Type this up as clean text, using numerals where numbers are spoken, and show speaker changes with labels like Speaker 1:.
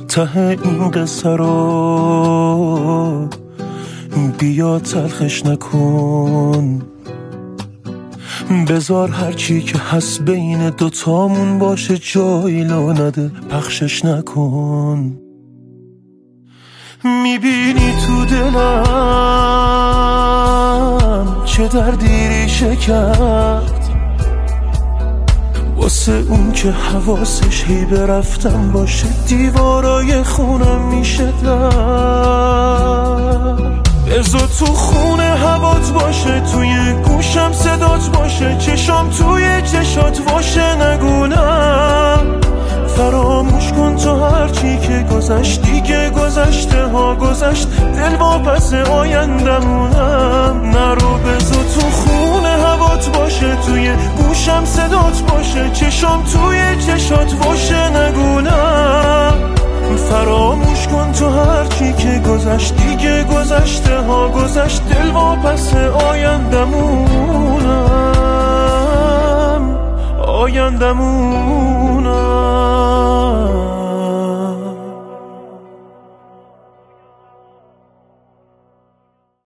Speaker 1: ته این قصه رو بیا تلخش نکن، بذار هرچی که هست بین دوتامون باشه، جایی لو نده پخشش نکن. میبینی تو دلم چه دردی ریشه کرد، واسه اون که حواسش هی برفتم باشه، دیوارای خونم میشه در. بذار تو خونه هوات باشه، توی گوشم صدات باشه، چشام توی چشات باشه، نگونم فراموش کن تو هرچی که گذشت، دیگه گذشته ها گذشت، دل واپس آیندمونم نرو. بذار تو خونه هوات باشه، توی گوشم صدات باشه، چشام توی چشات باشه، نگونم فراموش کن تو هرچی که گذشت، دیگه گذشته ها گذشت، دل واپس آیندمونم، آیندمونم.